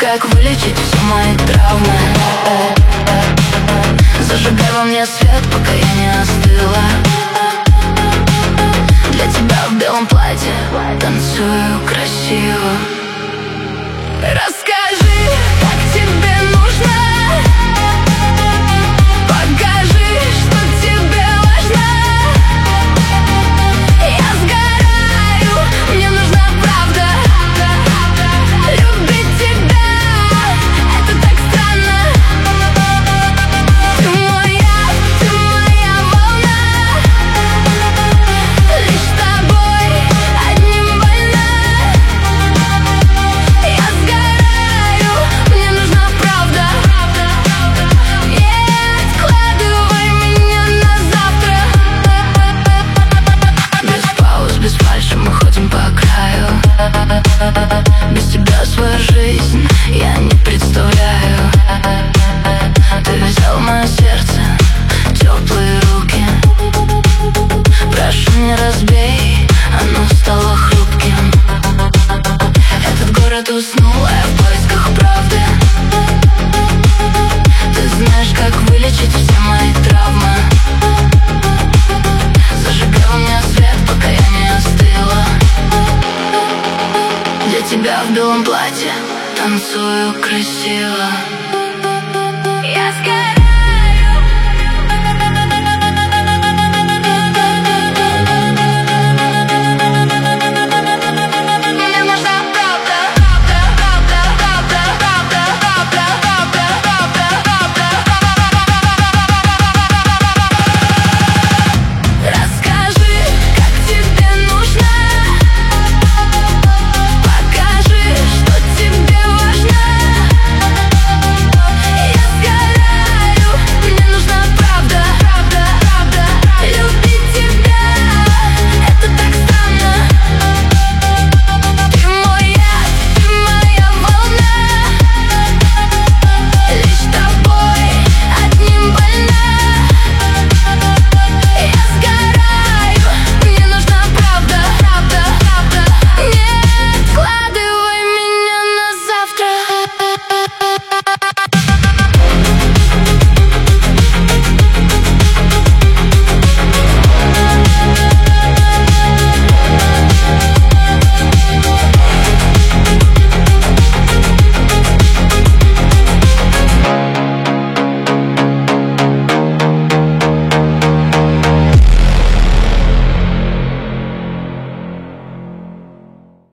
как вылечить все мои травмы. Зажигай во мне свет, пока я не остыла. Для тебя в белом платье танцую красиво. Расскажи, как тебе нужно. Покажи, что тебе важно. Я сгораю, мне нужна правда. Любить тебя, это так странно. Ты моя волна. Лишь с тобой одним больна. Я сгораю, мне нужна правда. Не откладывай меня на завтра. Без пауз, без фальши мы ходим по краю. Без тебя свою жизнь я не представляю. Ты взял мое сердце в теплые руки. Прошу, не разбей, оно стало хрупким. Этот город уснул, а я в поисках правды. Ты знаешь, как вылечить все мои травмы. Зажигай во мне свет, пока я не остыла. Для тебя в белом платье танцую красиво. Я сгораю.